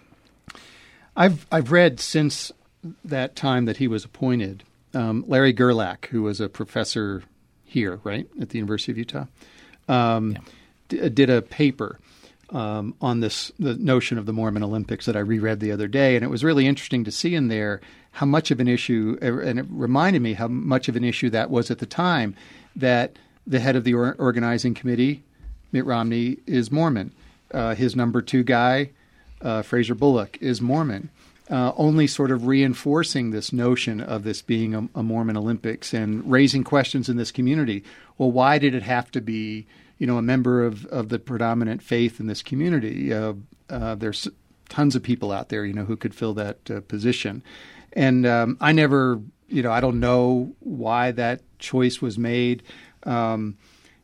I've I've read since that time that he was appointed. Um, Larry Gerlach, who was a professor here, right, at the University of Utah, um, yeah. d- did a paper um, on this the notion of the Mormon Olympics that I reread the other day, and it was really interesting to see in there how much of an issue, and it reminded me how much of an issue that was at the time, that the head of the or- organizing committee, Mitt Romney, is Mormon. Uh, his number two guy, uh, Fraser Bullock, is Mormon. Uh, only sort of reinforcing this notion of this being a, a Mormon Olympics and raising questions in this community. Well, why did it have to be, you know, a member of, of the predominant faith in this community? Uh, uh, there's tons of people out there, you know, who could fill that uh, position. And um, I never, you know, I don't know why that choice was made. Um,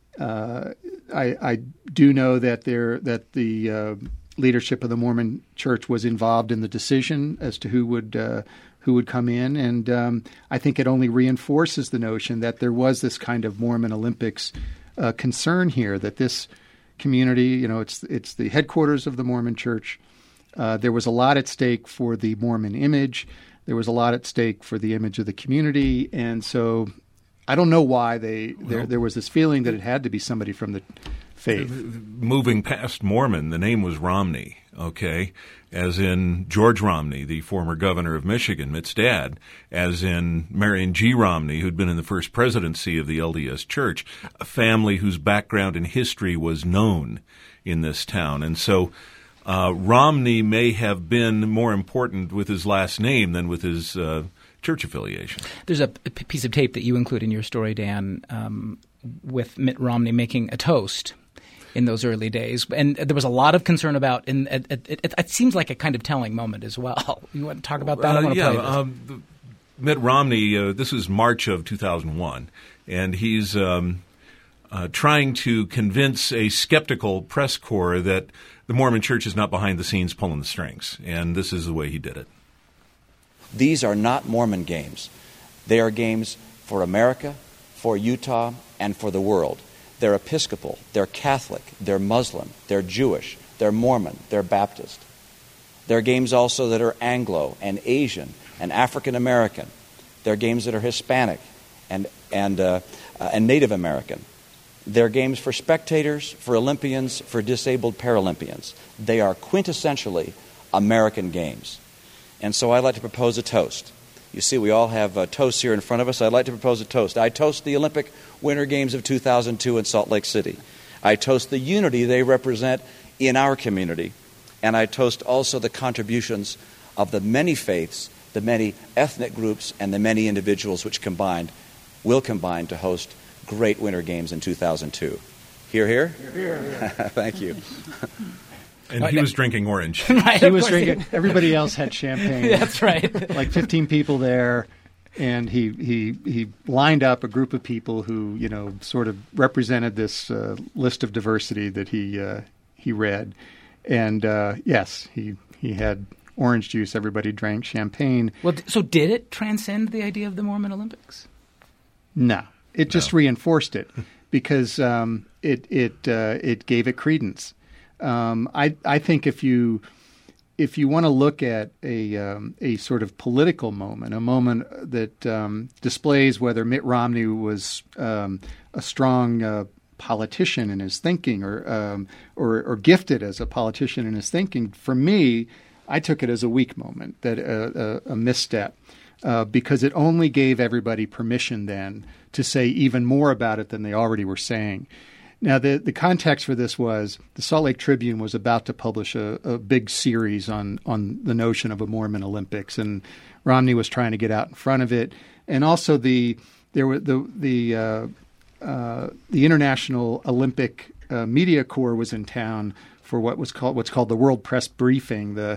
uh, I, I do know that there that the uh, leadership of the Mormon Church was involved in the decision as to who would uh, who would come in, and um, I think it only reinforces the notion that there was this kind of Mormon Olympics uh, concern here. That this community, you know, it's it's the headquarters of the Mormon Church. Uh, there was a lot at stake for the Mormon image. There was a lot at stake for the image of the community, and so I don't know why they there well, there was this feeling that it had to be somebody from the faith. Moving past Mormon, the name was Romney, okay, as in George Romney, the former governor of Michigan, Mitt's dad, as in Marion G. Romney, who'd been in the first presidency of the L D S Church, a family whose background and history was known in this town. And so uh, Romney may have been more important with his last name than with his uh, church affiliation. There's a p- piece of tape that you include in your story, Dan, um, with Mitt Romney making a toast in those early days. And there was a lot of concern about, and it, it, it, it seems like a kind of telling moment as well. You want to talk about that? Uh, I want to yeah, play this. Um, Mitt Romney, uh, this is March of two thousand one, and he's um, uh, trying to convince a skeptical press corps that the Mormon Church is not behind the scenes pulling the strings, and this is the way he did it. These are not Mormon games. They are games for America, for Utah, and for the world. They're Episcopal, they're Catholic, they're Muslim, they're Jewish, they're Mormon, they're Baptist. They're games also that are Anglo and Asian and African American. They're games that are Hispanic and and uh, uh, and Native American. They're games for spectators, for Olympians, for disabled Paralympians. They are quintessentially American games. And so I'd like to propose a toast. You see, we all have uh, toasts here in front of us. I'd like to propose a toast. I toast the Olympic Winter Games of two thousand two in Salt Lake City. I toast the unity they represent in our community. And I toast also the contributions of the many faiths, the many ethnic groups, and the many individuals which combined will combine to host great Winter Games in two thousand two. Hear, hear? Hear, hear. Thank you. And he was drinking orange. Right, he was drinking. Everybody else had champagne. That's right. Like fifteen people there, and he he he lined up a group of people who, you know, sort of represented this uh, list of diversity that he uh, he read. And uh, yes, he he had orange juice. Everybody drank champagne. Well, so did it transcend the idea of the Mormon Olympics? No, it just no. reinforced it because um, it it uh, it gave it credence. Um, I I think if you if you want to look at a um, a sort of political moment, a moment that um, displays whether Mitt Romney was um, a strong uh, politician in his thinking, or, um, or or gifted as a politician in his thinking, for me, I took it as a weak moment, that uh, a, a misstep, uh, because it only gave everybody permission then to say even more about it than they already were saying. Now, the, the context for this was the Salt Lake Tribune was about to publish a, a big series on, on the notion of a Mormon Olympics, and Romney was trying to get out in front of it. And also the there were the the uh, uh, the International Olympic uh, Media Corps was in town for what was called what's called the World Press Briefing. The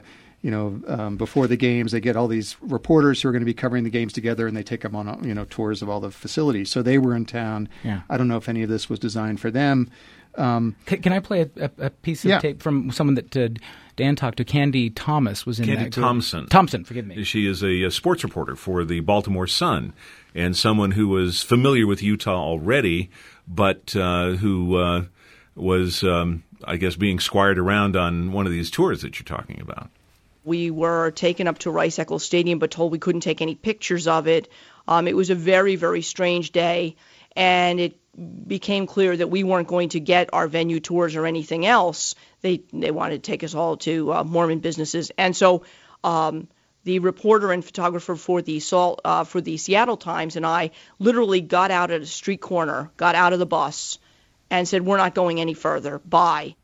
you know, um, before the games, they get all these reporters who are going to be covering the games together, and they take them on, you know, tours of all the facilities. So they were in town. Yeah. I don't know if any of this was designed for them. Um, can, can I play a, a, a piece of yeah. tape from someone that uh, Dan talked to? Candy Thomas was in Candy that group. Thompson. Thompson, forgive me. She is a, a sports reporter for the Baltimore Sun, and someone who was familiar with Utah already, but uh, who uh, was, um, I guess, being squired around on one of these tours that you're talking about. We were taken up to Rice-Eccles Stadium but told we couldn't take any pictures of it. Um, it was a very, very strange day, and it became clear that we weren't going to get our venue tours or anything else. They they wanted to take us all to uh, Mormon businesses. And so um, the reporter and photographer for the Salt, uh, for the Seattle Times and I literally got out at a street corner, got out of the bus, and said, we're not going any further. Bye.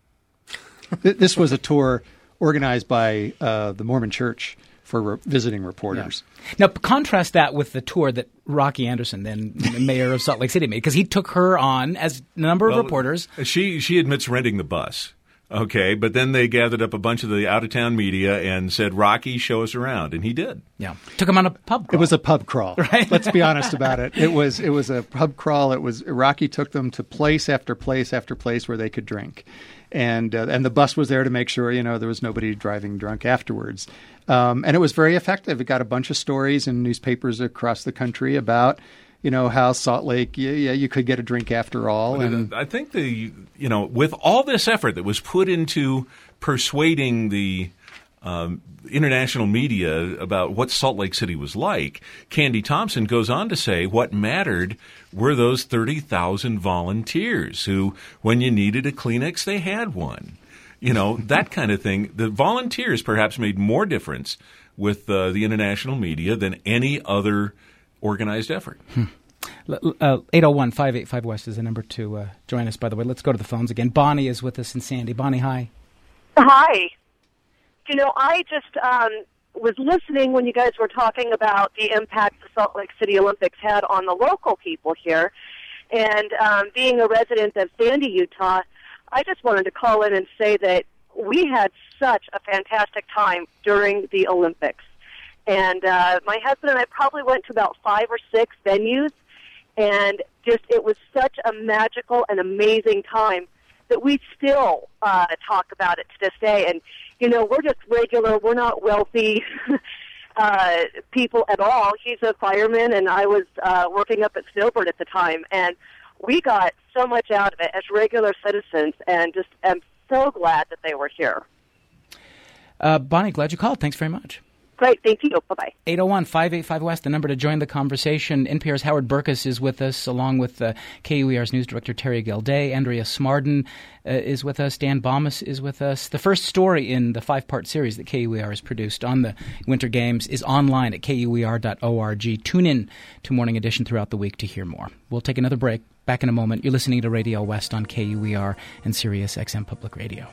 This was a tour organized by uh, the Mormon Church for re- visiting reporters. Yeah. Now, contrast that with the tour that Rocky Anderson, then mayor of Salt Lake City, made, because he took her on as a number of well, reporters. She she admits renting the bus. Okay, but then they gathered up a bunch of the out-of-town media and said, Rocky, show us around. And he did. Yeah. Took him on a pub crawl. It was a pub crawl. Right? Let's be honest about it. It was it was a pub crawl. It was Rocky took them to place after place after place where they could drink. And uh, and the bus was there to make sure, you know, there was nobody driving drunk afterwards. Um, and it was very effective. It got a bunch of stories in newspapers across the country about, you know, how Salt Lake, yeah, yeah you could get a drink after all. And I think the, you know, with all this effort that was put into persuading the um, international media about what Salt Lake City was like, Candy Thompson goes on to say what mattered were those thirty thousand volunteers who, when you needed a Kleenex, they had one. You know, that kind of thing. The volunteers perhaps made more difference with uh, the international media than any other organized effort. Hmm. Uh, eight oh one, five eight five West is the number to uh, join us, by the way. Let's go to the phones again. Bonnie is with us in Sandy. Bonnie, hi. Hi. You know, I just um, was listening when you guys were talking about the impact the Salt Lake City Olympics had on the local people here. And um, being a resident of Sandy, Utah, I just wanted to call in and say that we had such a fantastic time during the Olympics. And uh, my husband and I probably went to about five or six venues, and just it was such a magical and amazing time that we still uh, talk about it to this day. And, you know, we're just regular, we're not wealthy uh, people at all. He's a fireman, and I was uh, working up at Snowbird at the time, and we got so much out of it as regular citizens, and just am so glad that they were here. Uh, Bonnie, glad you called. Thanks very much. Great. Thank you. Bye-bye. eight oh one, five eight five West, the number to join the conversation. N P R's Howard Burkus is with us, along with uh, K U E R's news director Terry Gilday. Andrea Smarden uh, is with us. Dan Bomas is with us. The first story in the five-part series that K U E R has produced on the Winter Games is online at K U E R dot org. Tune in to Morning Edition throughout the week to hear more. We'll take another break. Back in a moment. You're listening to Radio West on K U E R and Sirius X M Public Radio.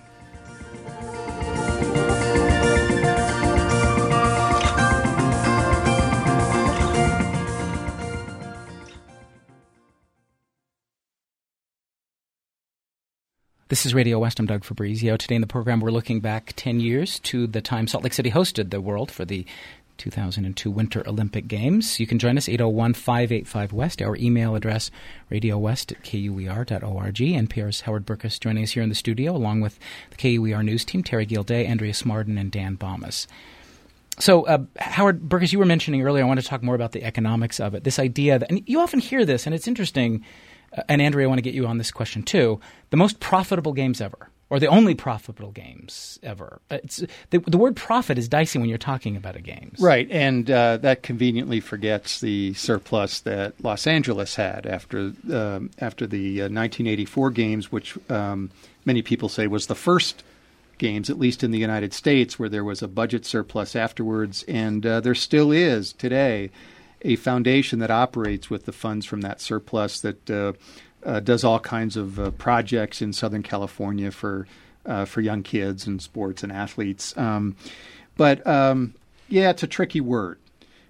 This is Radio West. I'm Doug Fabrizio. Today in the program, we're looking back ten years to the time Salt Lake City hosted the world for the two thousand two Winter Olympic Games. You can join us, eight oh one, five eight five West. Our email address, radiowest at K U E R dot org. N P R's Howard Burkus joining us here in the studio, along with the K U E R news team, Terry Gilday, Andrea Smarden, and Dan Bomas. So, uh, Howard Burkus, you were mentioning earlier, I want to talk more about the economics of it. This idea that, and you often hear this, and it's interesting, uh, and Andrea, I want to get you on this question too, the most profitable games ever, or the only profitable games ever. It's, the, the word profit is dicey when you're talking about a games. Right, and uh, that conveniently forgets the surplus that Los Angeles had after um, after the uh, nineteen eighty-four games, which um, many people say was the first games, at least in the United States, where there was a budget surplus afterwards, and uh, there still is today a foundation that operates with the funds from that surplus that uh, uh, does all kinds of uh, projects in Southern California for uh, for young kids and sports and athletes. Um, but um, yeah, it's a tricky word.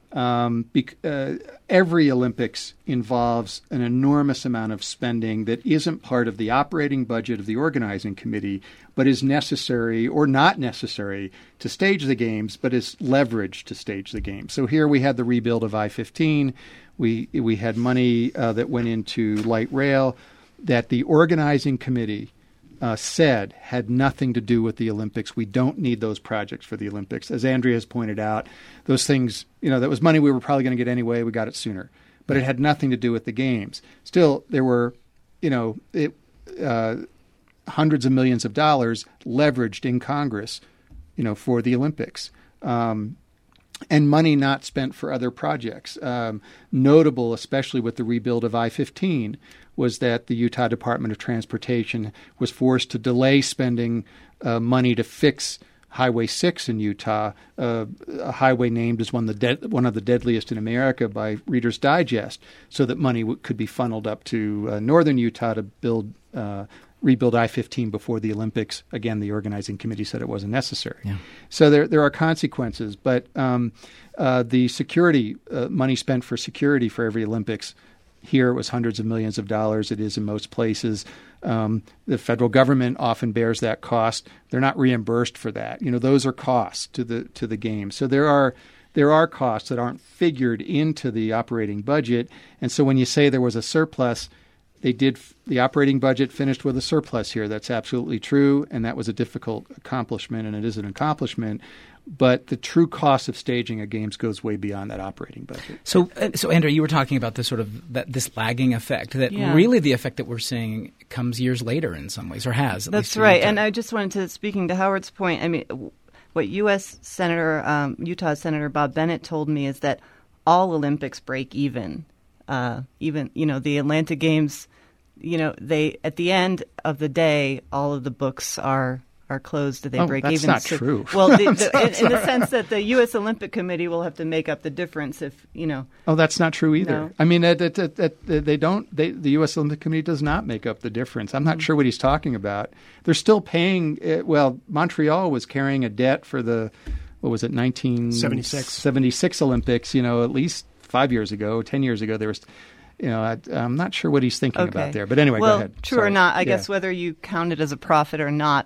Um, bec- uh, every Olympics involves an enormous amount of spending that isn't part of the operating budget of the organizing committee, but is necessary or not necessary to stage the games, but is leveraged to stage the games. So here we had the rebuild of I fifteen. We we had money uh, that went into light rail that the organizing committee Uh, said had nothing to do with the Olympics. We don't need those projects for the Olympics. As Andrea has pointed out, those things, you know, that was money we were probably going to get anyway. We got it sooner. But it had nothing to do with the games. Still, there were, you know, it, uh, hundreds of millions of dollars leveraged in Congress, you know, for the Olympics. Um, and money not spent for other projects. Um, notable, especially with the rebuild of I fifteen, was that the Utah Department of Transportation was forced to delay spending uh, money to fix Highway six in Utah, uh, a highway named as one of, the de- one of the deadliest in America by Reader's Digest, so that money w- could be funneled up to uh, northern Utah to build uh, rebuild I fifteen before the Olympics. Again, the organizing committee said it wasn't necessary. Yeah. So there there are consequences. But um, uh, the security, uh, money spent for security for every Olympics, here it was hundreds of millions of dollars. It is in most places. Um, the federal government often bears that cost. They're not reimbursed for that. You know, those are costs to the to the game. So there are there are costs that aren't figured into the operating budget. And so when you say there was a surplus, they did the operating budget finished with a surplus here. That's absolutely true, and that was a difficult accomplishment, and it is an accomplishment. But the true cost of staging a games goes way beyond that operating budget. So, uh, so Andrea, you were talking about this sort of that this lagging effect. That Yeah. really the effect that we're seeing comes years later in some ways, or has. At That's least right. And I just wanted to, speaking to Howard's point, I mean, what U S Senator, um, Utah Senator Bob Bennett told me is that all Olympics break even. Uh, even, you know, the Atlanta Games, you know, they at the end of the day, all of the books are are closed. They oh, break that's even. not so, true. Well, the, the, in, in the sense that the U S Olympic Committee will have to make up the difference if, you know. Oh, that's not true either. No. I mean, that, that, that, that, they don't. They, the U S Olympic Committee does not make up the difference. I'm not Mm-hmm. sure what he's talking about. They're still paying. Uh, well, Montreal was carrying a debt for the what was it, nineteen seventy-six Olympics. You know, at least five years ago, ten years ago, there was. You know, I, I'm not sure what he's thinking Okay. about there. But anyway, well, go ahead. True Sorry. or not, I Yeah. guess whether you count it as a profit or not,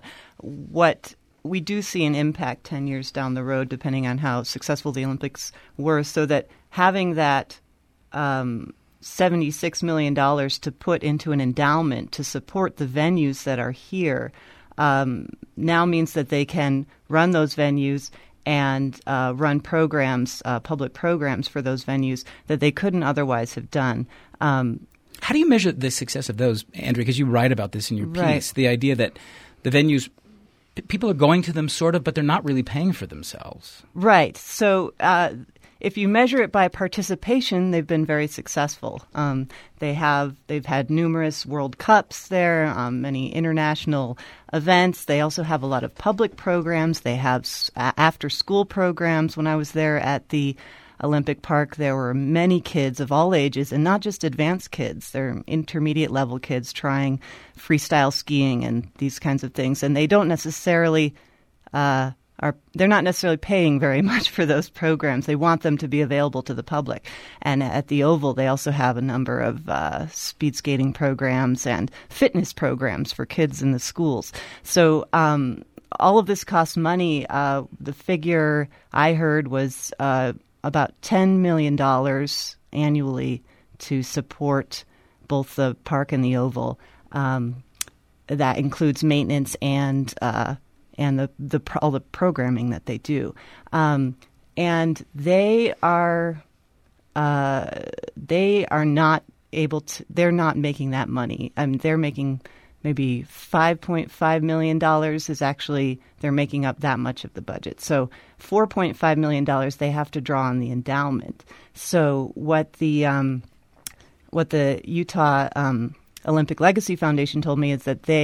what we do see an impact ten years down the road, depending on how successful the Olympics were, so that having that um, seventy-six million dollars to put into an endowment to support the venues that are here um, now means that they can run those venues and uh, run programs, uh, public programs for those venues that they couldn't otherwise have done. Um, How do you measure the success of those, Andrea? Because you write about this in your piece. Right. The idea that the venues, p- people are going to them sort of, but they're not really paying for themselves. Right. So uh, if you measure it by participation, they've been very successful. Um, they have they've had numerous World Cups there, um, many international events. They also have a lot of public programs. They have s- after school programs. When I was there at the Olympic Park, there were many kids of all ages, and not just advanced kids. They're intermediate level kids trying freestyle skiing and these kinds of things, and they don't necessarily uh, are they're not necessarily paying very much for those programs. They want them to be available to the public. And at the Oval, they also have a number of uh, speed skating programs and fitness programs for kids in the schools. So um, all of this costs money. Uh, the figure I heard was uh, about ten million dollars annually to support both the park and the Oval. Um, that includes maintenance and uh, and the, the all the programming that they do. Um, and they are uh, they are not able to. They're not making that money. I mean, they're making maybe five point five million dollars is actually they're making up that much of the budget. So four point five million dollars they have to draw on the endowment. So what the um, what the Utah um, Olympic Legacy Foundation told me is that they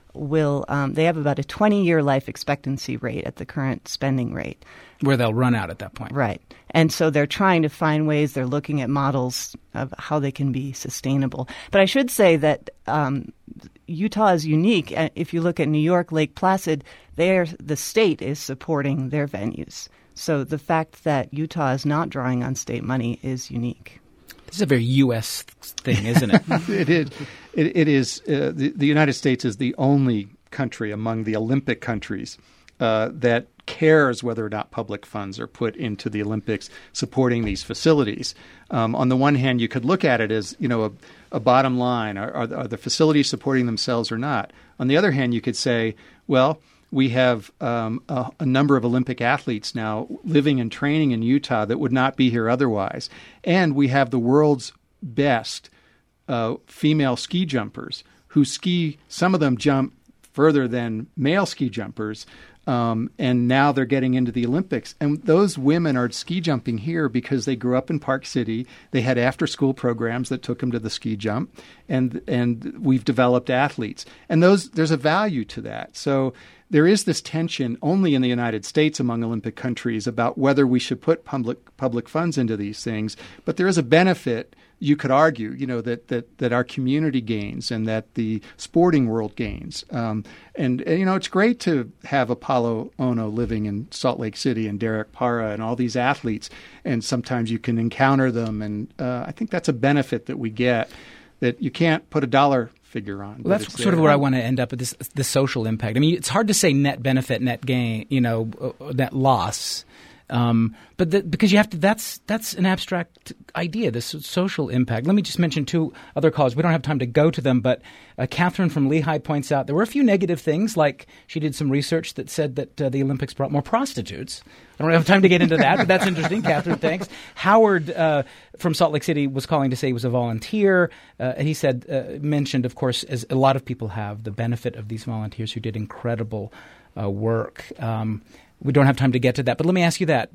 will um, they have about a twenty-year life expectancy rate at the current spending rate. Where they'll run out at that point. Right. And so they're trying to find ways, they're looking at models of how they can be sustainable. But I should say that um, Utah is unique. If you look at New York, Lake Placid, there the state is supporting their venues. So the fact that Utah is not drawing on state money is unique. This is a very U S thing, isn't it? it is. It, it is. Uh, the, the United States is the only country among the Olympic countries uh, that cares whether or not public funds are put into the Olympics supporting these facilities. Um, on the one hand, you could look at it as, you know, a, a bottom line. Are, are, are the facilities supporting themselves or not? On the other hand, you could say, well, we have um, a, a number of Olympic athletes now living and training in Utah that would not be here otherwise. And we have the world's best uh, female ski jumpers who ski, some of them jump further than male ski jumpers. Um, and now they're getting into the Olympics. And those women are ski jumping here because they grew up in Park City. They had after-school programs that took them to the ski jump. And and we've developed athletes. And those there's a value to that. So there is this tension only in the United States among Olympic countries about whether we should put public public funds into these things. But there is a benefit, you could argue, you know, that that, that our community gains and that the sporting world gains. Um, and, and, you know, it's great to have Apollo Ono living in Salt Lake City and Derek Parra and all these athletes. And sometimes you can encounter them. And uh, I think that's a benefit that we get that you can't put a dollar figure on. Well, that's sort of where I want to end up with this the social impact. I mean, it's hard to say net benefit, net gain, you know, uh, net loss. Um, but the, because you have to, that's that's an abstract idea, this social impact. Let me just mention two other calls. We don't have time to go to them, but uh, Catherine from Lehigh points out there were a few negative things, like she did some research that said that uh, the Olympics brought more prostitutes. I don't have time to get into that, but that's interesting. Catherine, thanks. Howard uh, from Salt Lake City was calling to say he was a volunteer. Uh, and he said, uh, mentioned, of course, as a lot of people have, the benefit of these volunteers who did incredible uh, work. Um, we don't have time to get to that, but let me ask you that.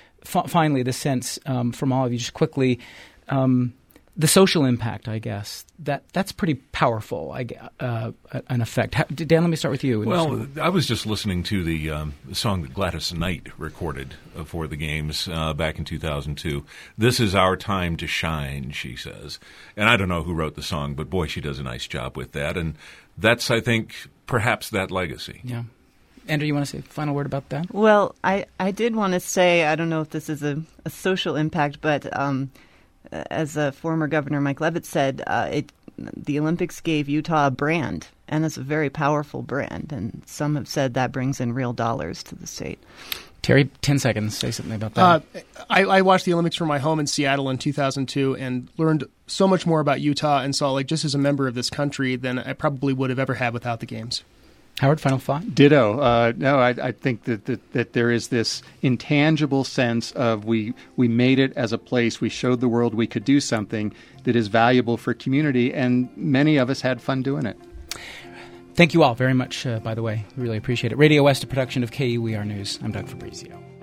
F- finally, the sense um, from all of you, just quickly, um, the social impact, I guess, that that's pretty powerful, I, uh, an effect. How, Dan, let me start with you. Well, I was just listening to the, um, the song that Gladys Knight recorded uh, for the games uh, back in two thousand two. This is our time to shine, she says. And I don't know who wrote the song, but boy, she does a nice job with that. And that's, I think, perhaps that legacy. Yeah. Andrew, you want to say a final word about that? Well, I, I did want to say, I don't know if this is a, a social impact, but um, as a former governor, Mike Leavitt, said, uh, it, the Olympics gave Utah a brand, and it's a very powerful brand. And some have said that brings in real dollars to the state. Terry, ten seconds. Say something about that. Uh, I, I watched the Olympics from my home in Seattle in two thousand two and learned so much more about Utah and Salt Lake just as a member of this country than I probably would have ever had without the games. Howard, final thought? Ditto. Uh, no, I, I think that, that that there is this intangible sense of we we made it as a place. We showed the world we could do something that is valuable for community, and many of us had fun doing it. Thank you all very much, uh, by the way. We really appreciate it. Radio West, a production of K U E R News. I'm Doug Fabrizio.